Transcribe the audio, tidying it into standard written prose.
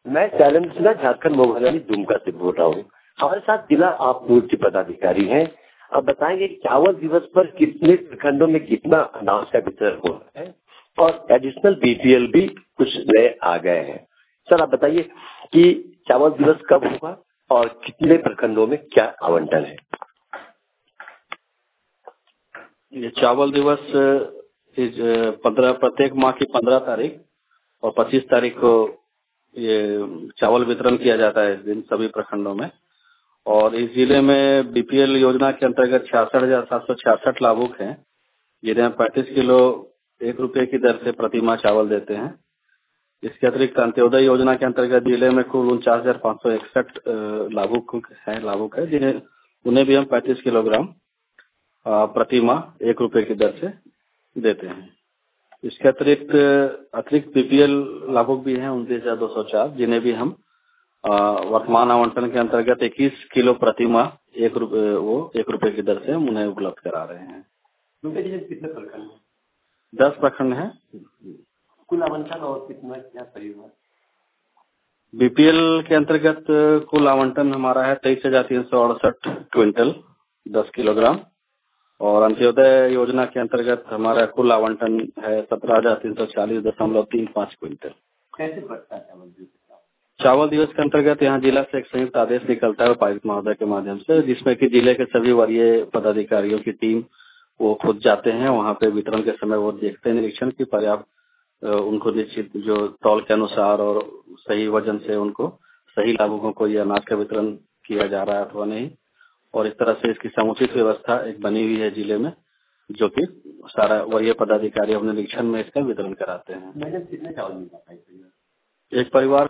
मैं चैलेंज जिला झारखंड मोबाइल दुमका से बोल रहा हूँ। हमारे साथ जिला आपूर्ति पदाधिकारी हैं। अब बताएंगे चावल दिवस पर कितने प्रखंडों में कितना अनाज का वितरण हो रहा है और एडिशनल बीपीएल भी कुछ नए आ गए हैं। सर आप बताइए कि चावल दिवस कब होगा और कितने प्रखंडों में क्या आवंटन है। ये चावल दिवस प्रत्येक माह की 15 तारीख और 25 तारीख को ये चावल वितरण किया जाता है इस दिन सभी प्रखंडों में। और इस जिले में बीपीएल योजना के अंतर्गत 66,766 लाभुक हैं, जिन्हें 35 किलो 1 रुपए की दर से प्रति माह चावल देते हैं। इसके अतिरिक्त अंत्योदय योजना के अंतर्गत जिले में कुल 49,561 लाभुक है, जिन्हें उन्हें भी हम 35 किलोग्राम प्रति माह 1 रुपए की दर से देते हैं। इसके अतिरिक्त बीपीएल लाभुक भी हैं 29,204, जिन्हें भी हम वर्तमान आवंटन के अंतर्गत 21 किलो प्रति माह 1 रुपए की दर से हम उन्हें उपलब्ध करा रहे हैं। कितने प्रखंड? 10 प्रखंड हैं। कुल आवंटन और कितना क्या परिवार? बीपीएल के अंतर्गत कुल आवंटन हमारा है 23,368 क्विंटल 10 किलोग्राम और अंत्योदय योजना के अंतर्गत हमारा कुल आवंटन है 17,340.35 क्विंटल। कैसे बढ़ता है चावल दिवस के अंतर्गत यहाँ जिला से एक संयुक्त आदेश निकलता है उपायुक्त महोदय के माध्यम से, जिसमें कि जिले के सभी वरीय पदाधिकारियों की टीम वो खुद जाते हैं वहाँ पे वितरण के समय। वो देखते हैं निरीक्षण की पर्याप्त उनको निश्चित जो तौल के अनुसार और सही वजन से उनको सही लाभुकों को ये अनाज का वितरण किया जा रहा है अथवा नहीं। और इस तरह से इसकी समुचित व्यवस्था एक बनी हुई है जिले में, जो कि सारा वरीय पदाधिकारी अपने निरीक्षण में इसका वितरण कराते हैं। कितने चावल मिलता है? एक परिवार